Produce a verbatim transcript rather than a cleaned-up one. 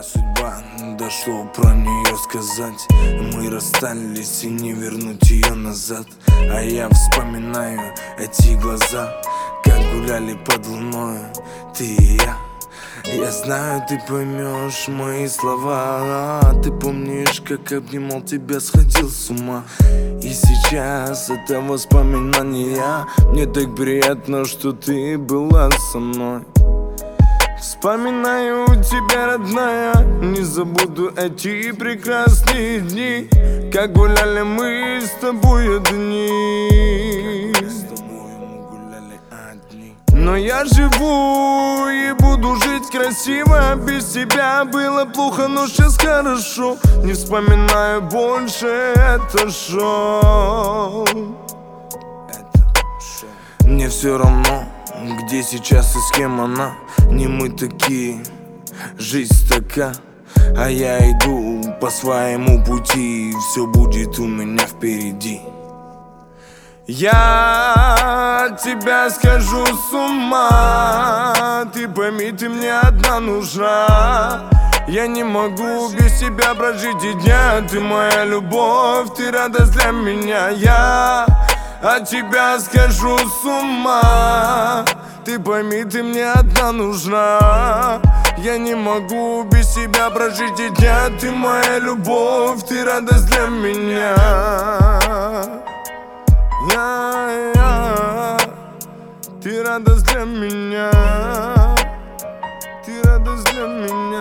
моя судьба, да что про нее сказать. Мы расстались и не вернуть ее назад. А я вспоминаю эти глаза, как гуляли под луною ты и я. Я знаю, ты поймешь мои слова. Ты помнишь, как обнимал тебя, сходил с ума. И сейчас это воспоминания. Мне так приятно, что ты была со мной. Вспоминаю тебя, родная, не забуду эти прекрасные дни, как гуляли мы с тобой одни. Но я живу и буду жить красиво. Без тебя было плохо, но сейчас хорошо. Не вспоминаю больше это шоу. Мне все равно, где сейчас и с кем она. Не мы такие, жизнь такая. А я иду по своему пути, и все будет у меня впереди. Я от тебя схожу с ума. Ты пойми, ты мне одна нужна. Я не могу без тебя прожить и дня. Ты моя любовь, ты радость для меня. Я от тебя схожу с ума. Ты пойми, ты мне одна нужна. Я не могу без тебя прожить и дня. Ты моя любовь, ты радость для меня. Я, я, ты радость для меня. Ты радость для меня.